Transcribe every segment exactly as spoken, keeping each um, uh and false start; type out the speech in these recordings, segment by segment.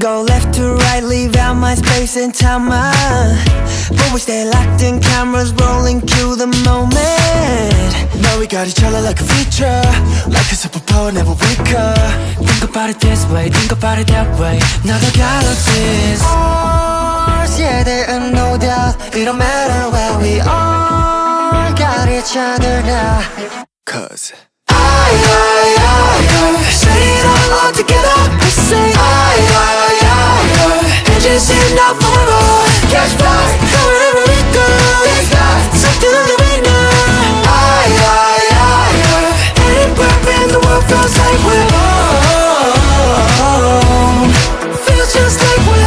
go left to right, leave out my space and time. But we stay locked in, cameras rolling, cue the moment. Now we got each other like a feature, like a superpower, never weaker. Think about it this way, think about it that way. Now the galaxies ours, yeah, there are no doubt. It don't matter where we are, got each other now. Cause I, I, I, I say it all out together. We say I, I, I, I and just enough forever. Catch fire, wherever we go. There's not something on the way now. I, I, I, I anywhere in the world feels like we're home. Feels just like we're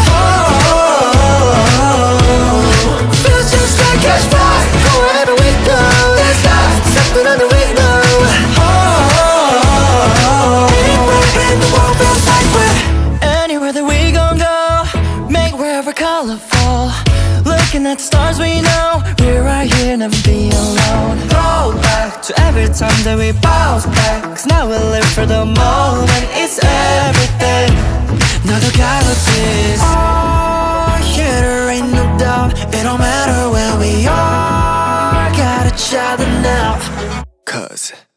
home. Feels just like catch fire, wherever we go. There's not something on the way now. Colorful, looking at stars we know. We're right here, never be alone. Go back to every time that we bounce back, cause now we live for the moment. It's everything. Now the galaxies are here, there ain't no doubt. It don't matter where we are, got each other now. Cause